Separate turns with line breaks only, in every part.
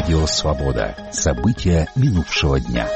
Радио «Свобода». События минувшего дня.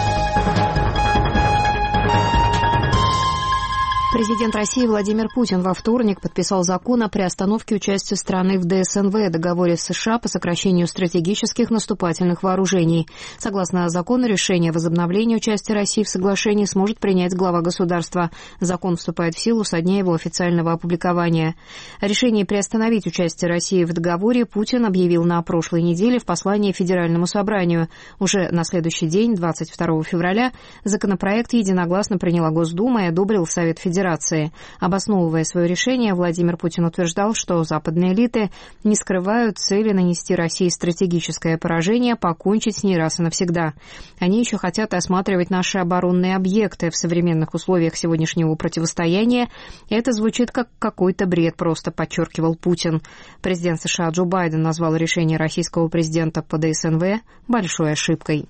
Президент России Владимир Путин во вторник подписал закон о приостановке участия страны в ДСНВ, договоре с США по сокращению стратегических наступательных вооружений. Согласно закону, решение о возобновлении участия России в соглашении сможет принять глава государства. Закон вступает в силу со дня его официального опубликования. О решении приостановить участие России в договоре Путин объявил на прошлой неделе в послании Федеральному собранию. Уже на следующий день, 22 февраля, законопроект единогласно приняла Госдума и одобрил Совет Федерации. Обосновывая свое решение, Владимир Путин утверждал, что западные элиты не скрывают цели нанести России стратегическое поражение, покончить с ней раз и навсегда. Они еще хотят осматривать наши оборонные объекты в современных условиях сегодняшнего противостояния. И это звучит как какой-то бред, просто подчеркивал Путин. Президент США Джо Байден назвал решение российского президента по ДСНВ большой ошибкой.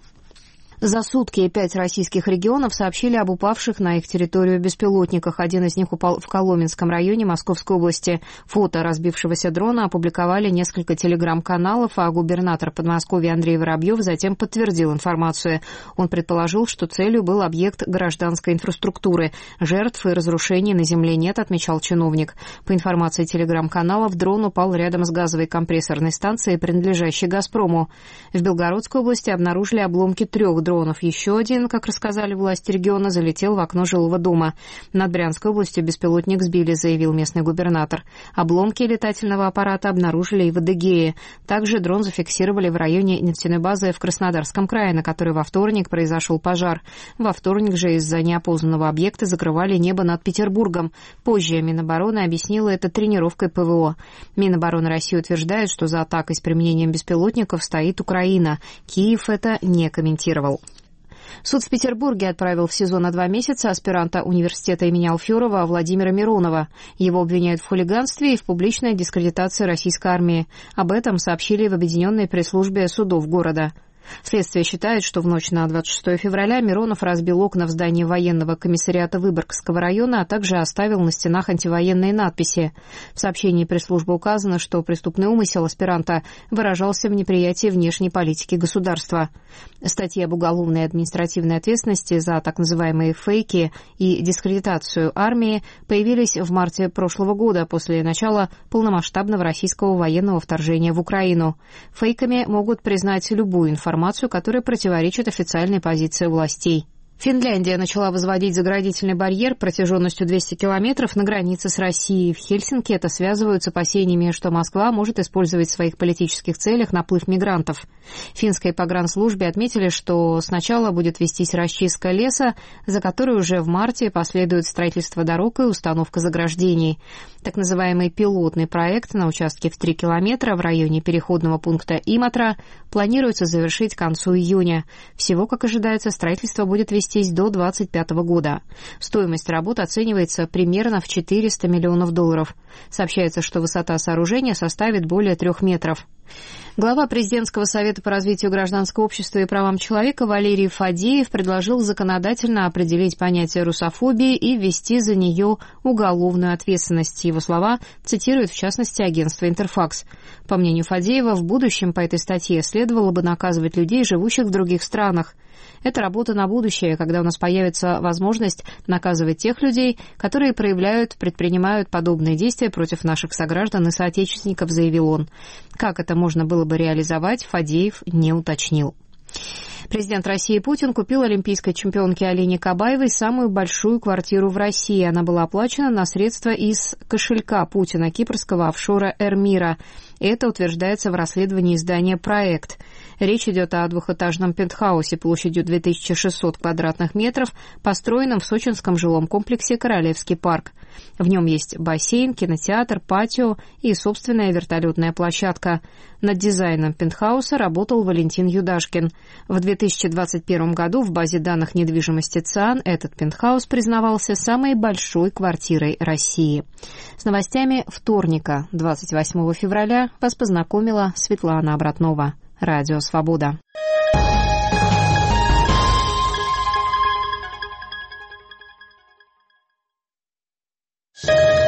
За сутки 5 российских регионов сообщили об упавших на их территорию беспилотниках. Один из них упал в Коломенском районе Московской области. Фото разбившегося дрона опубликовали несколько телеграм-каналов, а губернатор Подмосковья Андрей Воробьев затем подтвердил информацию. Он предположил, что целью был объект гражданской инфраструктуры. Жертв и разрушений на земле нет, отмечал чиновник. По информации телеграм-каналов, дрон упал рядом с газовой компрессорной станцией, принадлежащей «Газпрому». В Белгородской области обнаружили обломки 3 дронов. Еще один, как рассказали власти региона, залетел в окно жилого дома. Над Брянской областью беспилотник сбили, заявил местный губернатор. Обломки летательного аппарата обнаружили и в Адыгее. Также дрон зафиксировали в районе нефтяной базы в Краснодарском крае, на которой во вторник произошел пожар. Во вторник же из-за неопознанного объекта закрывали небо над Петербургом. Позже Минобороны объяснила это тренировкой ПВО. Минобороны России утверждает, что за атакой с применением беспилотников стоит Украина. Киев это не комментировал. Суд в Петербурге отправил в СИЗО на 2 месяца аспиранта университета имени Алферова Владимира Миронова. Его обвиняют в хулиганстве и в публичной дискредитации российской армии. Об этом сообщили в Объединенной пресс-службе судов города. Следствие считает, что в ночь на 26 февраля Миронов разбил окна в здании военного комиссариата Выборгского района, а также оставил на стенах антивоенные надписи. В сообщении пресс-службы указано, что преступный умысел аспиранта выражался в неприятии внешней политики государства. Статьи об уголовной и административной ответственности за так называемые фейки и дискредитацию армии появились в марте прошлого года после начала полномасштабного российского военного вторжения в Украину. Фейками могут признать любую информацию, которая противоречит официальной позиции властей. Финляндия начала возводить заградительный барьер протяженностью 200 километров на границе с Россией. В Хельсинки это связывают с опасениями, что Москва может использовать в своих политических целях наплыв мигрантов. В финской погранслужбе отметили, что сначала будет вестись расчистка леса, за которой уже в марте последует строительство дорог и установка заграждений. Так называемый пилотный проект на участке в 3 километра в районе переходного пункта Иматра планируется завершить к концу июня. Всего, как ожидается, строительство будет вестись до 2025 года. Стоимость работ оценивается примерно в $400 миллионов. Сообщается, что высота сооружения составит более 3 метров. Глава Президентского совета по развитию гражданского общества и правам человека Валерий Фадеев предложил законодательно определить понятие русофобии и ввести за нее уголовную ответственность. Его слова цитирует в частности агентство «Интерфакс». По мнению Фадеева, в будущем по этой статье следовало бы наказывать людей, живущих в других странах. Это работа на будущее, когда у нас появится возможность наказывать тех людей, которые предпринимают подобные действия против наших сограждан и соотечественников, заявил он. Как это можно было бы реализовать, Фадеев не уточнил. Президент России Путин купил олимпийской чемпионке Алине Кабаевой самую большую квартиру в России. Она была оплачена на средства из кошелька Путина, кипрского офшора «Эрмира». Это утверждается в расследовании издания «Проект». Речь идет о двухэтажном пентхаусе площадью 2600 квадратных метров, построенном в сочинском жилом комплексе «Королевский парк». В нем есть бассейн, кинотеатр, патио и собственная вертолетная площадка. Над дизайном пентхауса работал Валентин Юдашкин. В 2021 году в базе данных недвижимости ЦИАН этот пентхаус признавался самой большой квартирой России. С новостями вторника, 28 февраля, вас познакомила Светлана Обратнова. Радио «Свобода».